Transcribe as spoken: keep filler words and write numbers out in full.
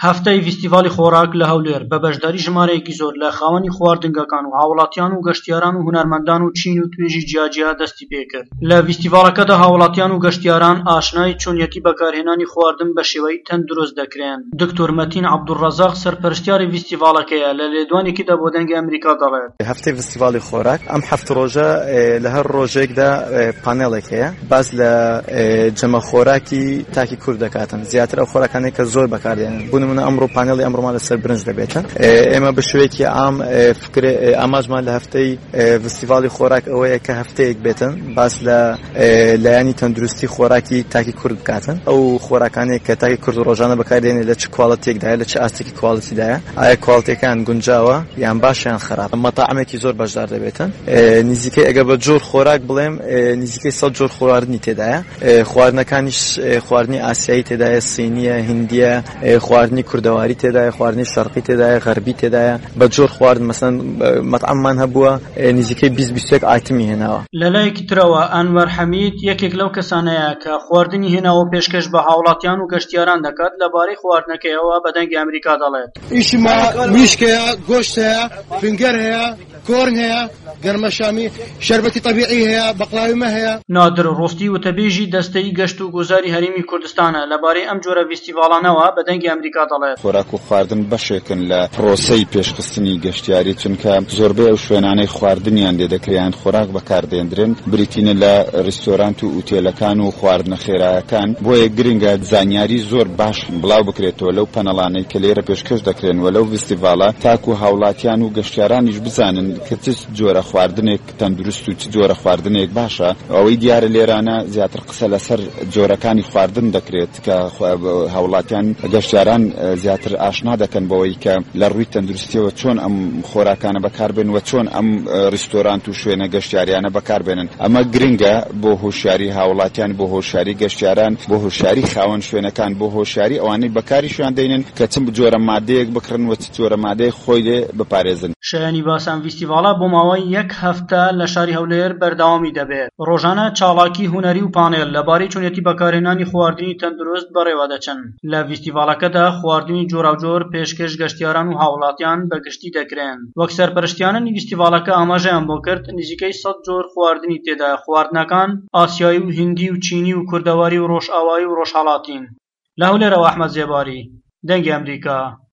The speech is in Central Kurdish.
هەفتەی فیستیڤاڵی خۆراک لە هەولێر بە بەشداریی ژمارەیەکی زۆر لە خاوەنی خواردنگەکان و هاوڵاتیان و گەشتیاران و هونەرمەندان و چین و توێژی جیاجیا دەستی پێکرد. لە فیستیڤاڵەکەدا هاوڵاتیان و گەشتیاران ئاشنای چۆنیەتی بەکارهێنانی خواردن بە شێوەی تەندروست دەکرێن. دکتۆر مەتین عەبدوڕەزاق سەرپەرشتیاری فیستیڤاڵەکەیە، لە لێدوانێکیدا بۆ دەنگی ئەمریکا دەڵێت هەفتەی فیستیڤاڵی خۆراک ئەم هەفت ڕۆژە لە هەر ڕۆژێکدا پانێڵێک هەیە باز لە جەمە خۆراکی تاکی کورد دەکاتن، زیاتر ئەو خۆراکانەی کە زۆر بەکاردێنن. بۆ نمونە ئەمڕۆ پانێڵی ئەمڕۆمان لەسەر برنج دەبێتن. ئێمە بە شێوەیەکی عام فکرێ ئاماژمان لە هەفتەی فیستیڤاڵی خۆراک ئەوەیە کە هەفتەیەک بێتن باس لە لایەنی تەندروستی خۆراکی تاکی کورد بکاتن. ئەو خۆراکانەیە کە تاکی کورد ڕۆژانە بەکاردێنێت لە چ کواڵیتێکدایە، لە چ ئاستێکی کواڵیتیدایە، ئایا کواڵیتەکان گونجاوە یان باش یان خراپ. مەتاعمێکی زۆر بەشدار دەبێتن. نزیکەی ئەگەر بە جۆر خۆراک بڵێم نزیکەی سەد جۆر خواردنی تێدایە. خواردنەکانیش خواردنی ئاسیایی تێدایە، سینیە، هیندیە، خواردنی کوردەواری تێدایە، خواردنی شەرقی تێدایە، غەربی تێدایە. بە جۆر خواردن مەسەن مەتعەممان هەبووە نزیکەی بیست بیست و یەک ئایتمی هێناوە. لەلایەکی ترەوە ئەنوەر حەمید یەکێک لەو کەسانەیە کە خواردنی هێناوە پێشکەش بە هاوڵاتیان و گەشتیاران دەکات لەبارەی خواردنەکەیەوە بە دەنگی ئەمریکا دەڵێت ئیشما میشکەیە، گۆشت هەیە، فنگەر هەیە، کۆرن هەیە، گەرمەشامی، شەربەتی طەبیعی هەیە، بەقلاویمە هەیە. نادر ڕۆستی وتەبێژی دەستەی گەشت و گوزاری هەرێمی کوردستانە لەبارەی ئەم جۆرە فیستیڤاڵانەوە بە دەنگی ئەمریکا دەڵێت خۆراک و خواردن بەشێکن لە پرۆسەی پێشخستنی گەشتیاری، چونکە زۆربەی ئەو شوێنانەی خواردنیان لێ دەکرێن خۆراک بەکاردێنرێن، بریتینە لە ڕیستۆرانت و ئوتێلەکان و خواردنە خێرایەکان. بۆیە گرنگە زانیاری زۆر باش بڵاو بکرێتەوە لەو پەنەڵانەی کە لێرە پێشکەش دەکرێن و لەو فیستیڤاڵە تاکو هاوڵاتیان و گەشتیارانیش بزانن کە چ جۆرە خواردنێک تەندروست و چ جۆرە خواردنێک باشە. ئەوەی دیارە لێرانە زیاتر قسە لەسەر جۆرەکانی خواردن دەکرێت کە هاوڵاتیان گەشتیاران زیاتر ئاشنا دەکەن بەوەی کە لە ڕووی تەندروستیەوە چۆن ئەم خۆراکانە بەکاربێن و چۆن ئەم ڕیستۆرانت و شوێنە گەشتیاریانە بەکاربێنن. ئەمە گرنگە بۆ هۆشیاری هاوڵاتیان، بۆ هۆشیاری گەشتیاران، بۆ هۆشیاری خاوەن شوێنەکان، بۆ هۆشیاری ئەوانەی بەکاریشیان دێنن کە چ جۆرە مادەیەک بکڕن و چ جۆرە مادەیەک خۆی لێ بپارێزن. شایانی باسان فیستیڤاڵە بۆ ماوەی یەک هەفتە لە شاری هەولێر بەردەوامی دەبێت. ڕۆژانە چاڵاکی هونەری و پانێڵ لەبارەی چۆنیەتی بەکارهێنانی خواردنی تەندروست بەڕێوە دەچن. لە فیستیڤاڵەکەدا خواردنی جۆراوجۆر پێشکەش گەشتیاران و هاوڵاتیان بەگشتی دەکرێن. وەک سەرپەرشتیانە فیستیڤاڵەکە ئاماژەیان بۆ کرد نزیکەی سەد جۆر خواردنی تێدا، خواردنەکان ئاسیایی و هیندی و چینی و کوردەواری و ڕۆژئاوایی و ڕۆژهەڵاتین. لە هەولێرەوە ئەحمەد زێباری، دەنگی ئەمریکا.